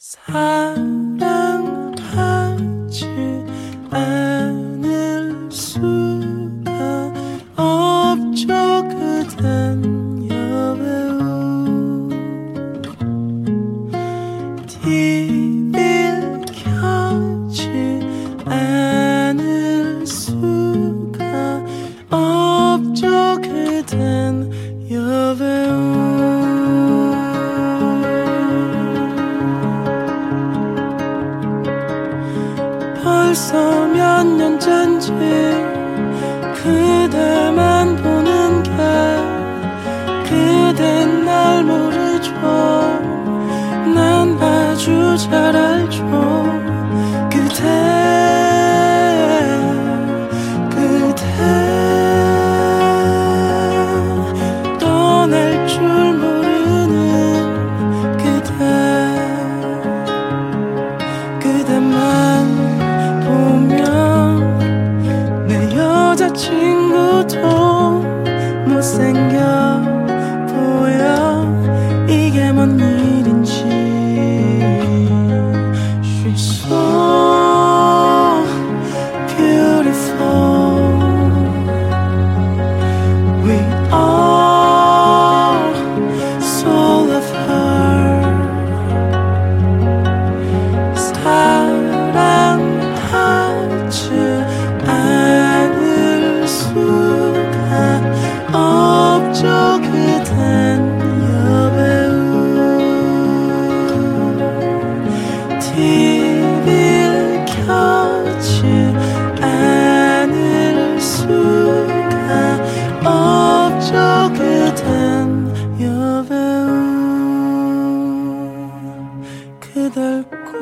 사랑하지 않을 수가 없죠. 그댄 여배우. TV를 켜지 않을 수가 없죠. 그댄 여배우. 벌써 몇 년 전지 그대만 보는 게 그댄 날 모르죠. 난 아주 잘 알죠. 그대 떠날 줄 모르는 그대만 보면 내 여자친구도 못생겨 보여. 이게 뭔 일인지. She's so beautiful. We all so love her. 사랑하지 않을 수가 없죠. 그댄 여배우. TV를 켜지 않을 수가 없죠. 그댄 여배우. 그댈 꼭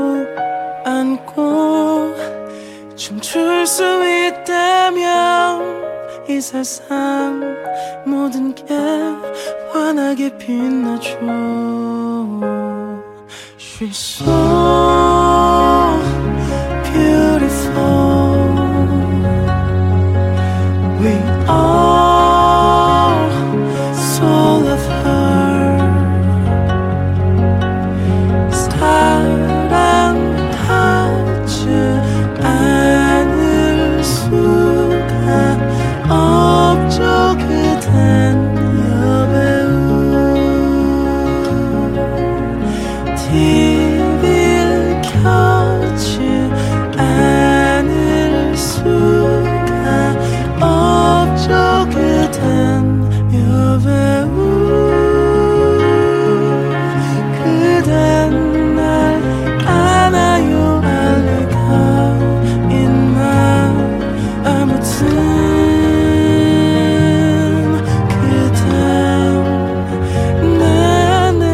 안고 춤출 수 있다면 이 세상 모든 게 환하게 빛나죠. She's so beautiful. We all so love her. 사랑하지 않을 수가 없죠. 그댄 여배우. TV를 켜지 않을 수가 없죠. 그댄 여배우. 그댄 날 아나요? 알 리가 있나? 아무튼 그댄 나네.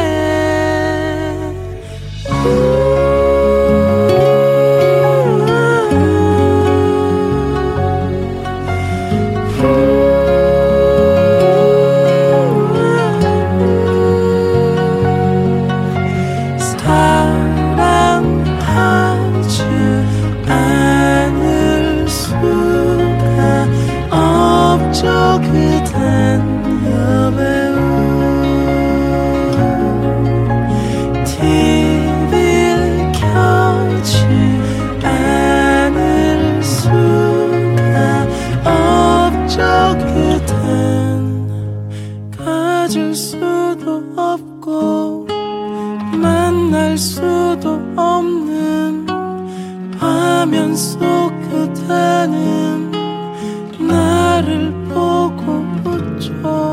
사랑하지 않을 수가 없죠. 그댄 여배우. TV를 켜지 않을 수가 없죠. 그댄 가질 수도 없고 만날 수도 없는 화면 속 그대는 나를 보고 웃죠.